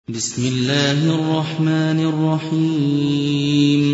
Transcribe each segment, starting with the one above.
بسم الله الرحمن الرحيم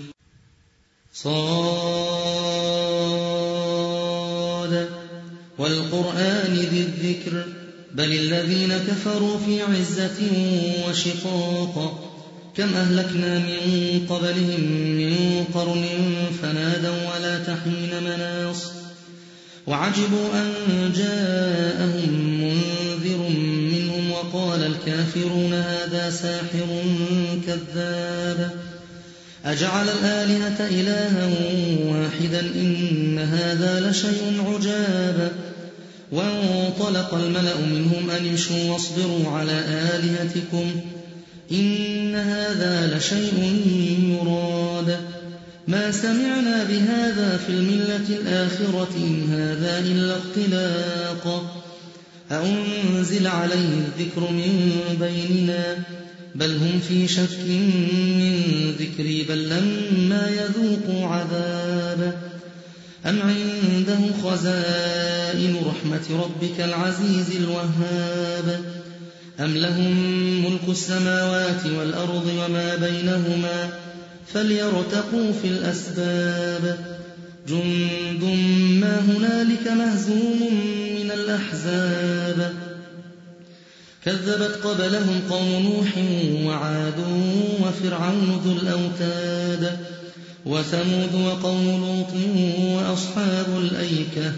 صاد والقرآن ذي الذكر بل الذين كفروا في عزة وشقاق كم أهلكنا من قبلهم من قرن فنادوا ولا تحين مناص وعجبوا أن جاءهم منذر منهم وقال الكافرون هذا ساحر كذاب أجعل الآلهة إلها واحدا إن هذا لشيء عجاب وانطلق الملأ منهم أن امشوا واصبروا على آلهتكم إن هذا لشيء يراد ما سمعنا بهذا في الملة الآخرة إن هذا إلا اختلاق أأنزل عليه الذكر من بيننا بل هم في شك من ذكري بل لما يذوقوا عذاب أم عندهم خزائن رحمة ربك العزيز الوهاب أم لهم ملك السماوات والأرض وما بينهما فليرتقوا في الأسباب جند ما هنالك مهزوم من الأحزاب كذبت قبلهم قوم نوح وعاد وفرعون ذو الأوتاد وثمود وقوم لوط وأصحاب الأيكة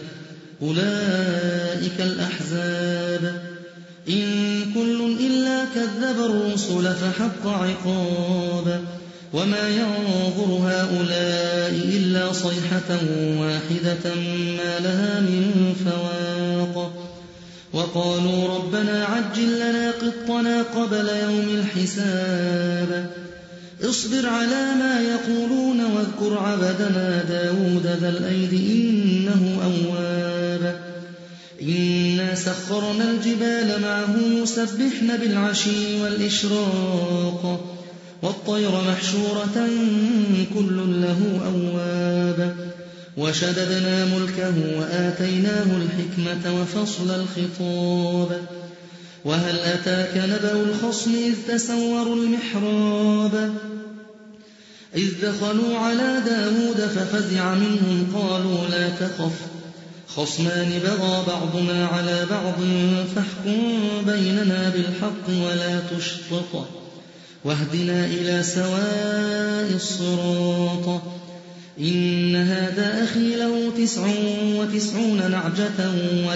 أولئك الأحزاب إن كل إلا كذب الرسل فحق عقاب وما ينظر هؤلاء إلا صيحة واحدة ما لها من فواق وقالوا ربنا عجل لنا قطنا قبل يوم الحساب اصبر على ما يقولون واذكر عبدنا داود ذا الأيد إنه أواب إنا سخرنا الجبال معه يسبحن بالعشي والإشراق والطير محشورة كل له أواب وشددنا ملكه وآتيناه الحكمة وفصل الخطاب وهل أتاك نبأ الخصم إذ تسوروا المحراب إذ دخلوا على داود ففزع منهم قالوا لا تخف خصمان بغى بعضنا على بعض فاحكم بيننا بالحق ولا تشطط واهدنا إلى سواء الصراط إن هذا أخي له 99 نعجة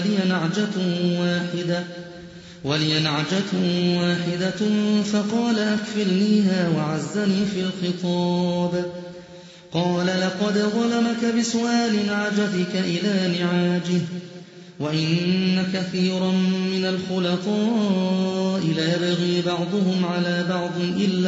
ولي نعجة واحدة فقال أكفلنيها وعزني في الخطاب قال لقد ظلمك بسؤال نعجتك إلى نعاجه وإن كثيرا من الخلطاء ليبغي بعضهم على بعض إلا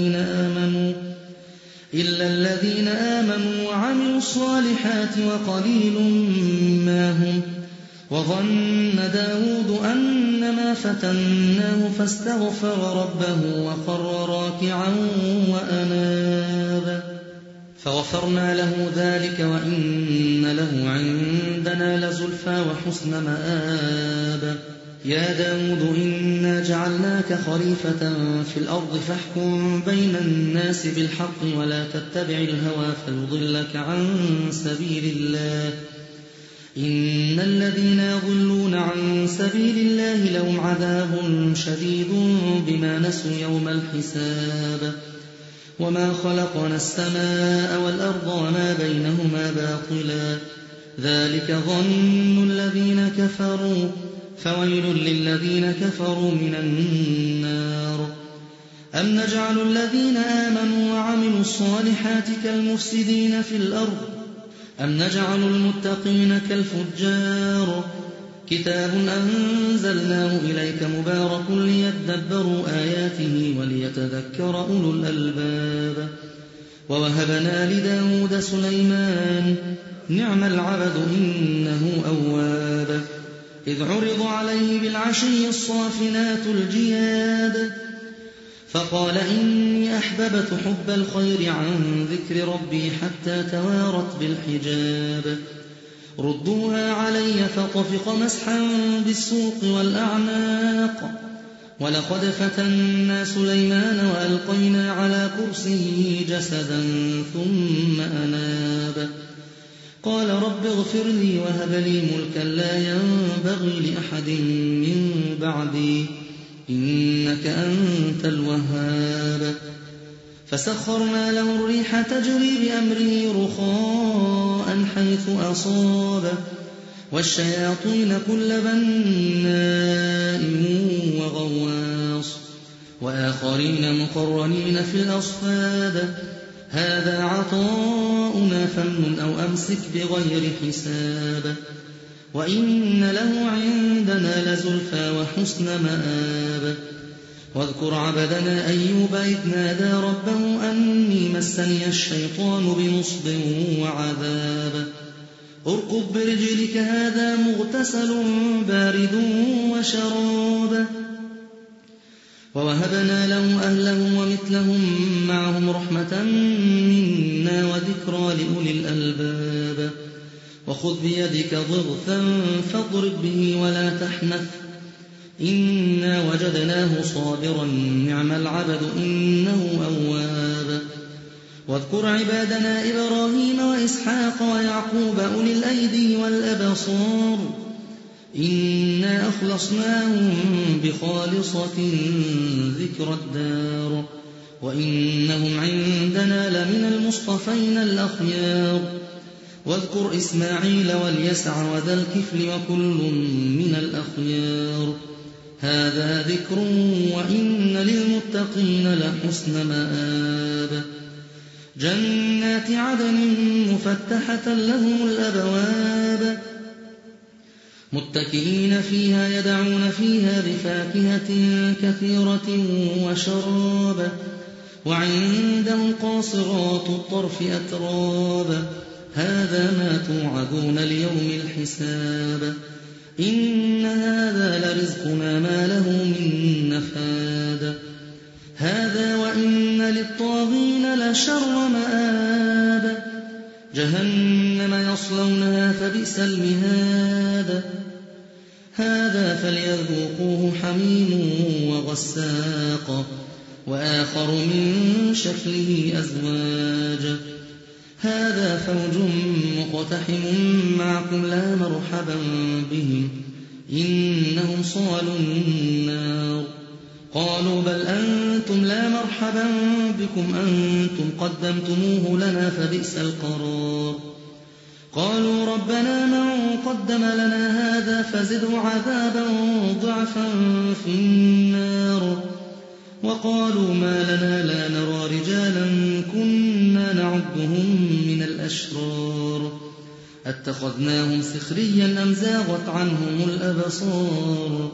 الذين آمنوا وعملوا الصالحات وقليل ما هم وظن داود أنما فتناه فاستغفر ربه وخر راكعا وأناب فغفرنا له ذلك وإن له عندنا لزلفى وحسن مآب يا داود إنا جعلناك خليفة في الأرض فاحكم بين الناس بالحق ولا تتبع الهوى فيضلك عن سبيل الله إن الذين يضلون عن سبيل الله لهم عذاب شديد بما نسوا يوم الحساب وما خلقنا السماء والأرض وما بينهما باطلا ذلك ظن الذين كفروا فويل للذين كفروا من النار أم نجعل الذين آمنوا وعملوا الصالحات كالمفسدين في الأرض أم نجعل المتقين كالفجار كتاب أنزلناه إليك مبارك ليدبروا آياته وليتذكر أولو الألباب ووهبنا لداود سليمان نعم العبد إنه أواب إذ عرض عليه بالعشي الصافنات الجياد فقال إني أحببت حب الخير عن ذكر ربي حتى توارت بالحجاب ردوها علي فطفق مسحا بالسوق والأعناق ولقد فتنا سليمان وألقينا على كرسيه جسدا ثم أناب قال رب اغفر لي وهب لي ملكا لا ينبغي لأحد من بعدي إنك أنت الوهاب فسخرنا له الريح تجري بأمره رخاء حيث أصاب والشياطين كل بناء وغواص وآخرين مقرنين في الأصفاد هذا عطاؤنا فامنن أو أمسك بغير حساب وإن له عندنا لزلفى وحسن مآب واذكر عبدنا أيوب إذ نادى ربه أني مسني الشيطان بنصب وعذاب اركض برجلك هذا مغتسل بارد وشراب ووهبنا له أهله ومثلهم معهم رحمة منا وذكرى لأولي الألباب وخذ بيدك ضغثا فاضرب به ولا تحنث إنا وجدناه صابرا نعم العبد إنه أواب واذكر عبادنا إبراهيم وإسحاق ويعقوب أولي الأيدي والأبصار إنا أخلصناهم بخالصة ذكر الدار وإنهم عندنا لمن المصطفين الأخيار واذكر إسماعيل واليسع وذا الكفل وكل من الأخيار هذا ذكر وإن للمتقين لحسن مآب جنات عدن مفتحة لهم الأبواب متكئين فيها يدعون فيها بفاكهة كثيرة وشراب وعندهم قاصرات الطرف أتراب هذا ما توعدون ليوم الحساب إن هذا لرزقنا ما له من نفاد هذا وإن للطاغين لشر مآب جهنم يصلونها فبئس المهاد هذا فليذوقوه حميم وغساق وآخر من شكله أزواج هذا فوج مقتحم معكم لا مرحبا بهم إنهم صالوا النار قالوا بل أنتم لا مرحبا بكم أنتم قدمتموه لنا فبئس القرار قالوا ربنا من قدم لنا هذا فزده عذابا ضعفا في النار وقالوا ما لنا لا نرى رجالا كنا نعدهم من الأشرار اتخذناهم سخريا أم زاغت عنهم الأبصار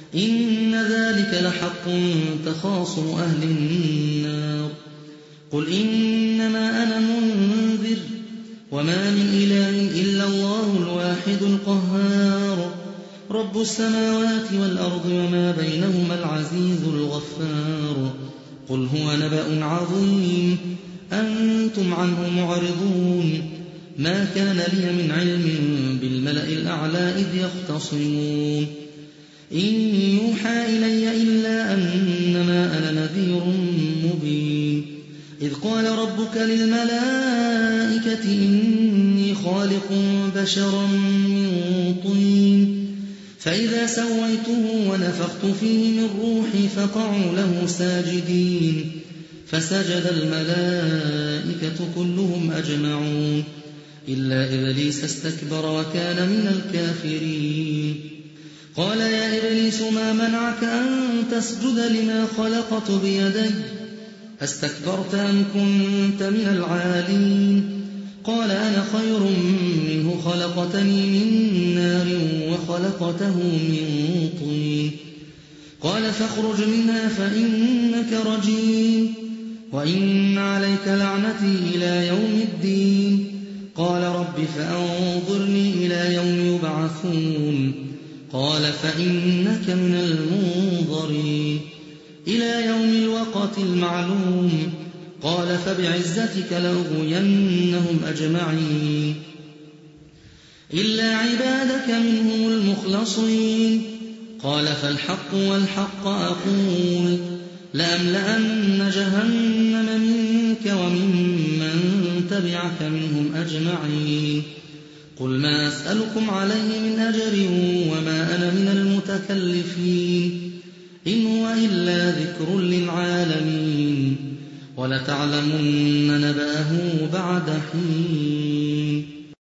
إن ذلك لحق تخاصم أهل النار قل إنما أنا منذر وما من إله إلا الله الواحد القهار رب السماوات والأرض وما بينهما العزيز الغفار قل هو نبأ عظيم أنتم عنه معرضون ما كان لي من علم بالملأ الأعلى إذ يختصمون إن يوحى إلي إلا أنما أنا نذير مبين إذ قال ربك للملائكة إني خالق بشرا من طين فإذا سويته ونفخت فيه من روحي فقعوا له ساجدين فسجد الملائكة كلهم أجمعون إلا إبليس استكبر وكان من الكافرين قال يا إبليس ما منعك أن تسجد لما خلقت بيدي أستكبرت أم كنت من العالين قال أنا خير منه خلقتني من نار وخلقته من طين قال فاخرج منها فإنك رجيم وإن عليك لعنتي إلى يوم الدين قال رب فأنظرني إلى يوم يبعثون قال فإنك من المنظرين إلى يوم الوقت المعلوم قال فبعزتك لأغوينهم أجمعين إلا عبادك منهم المخلصين قال فالحق والحق أقول لأملأن جهنم منك وممن تبعك منهم أجمعين قل ما أسألكم عليه من أجر وما أنا من المتكلفين إن هو إلا ذكر للعالمين ولتعلمن نبأه بعد حين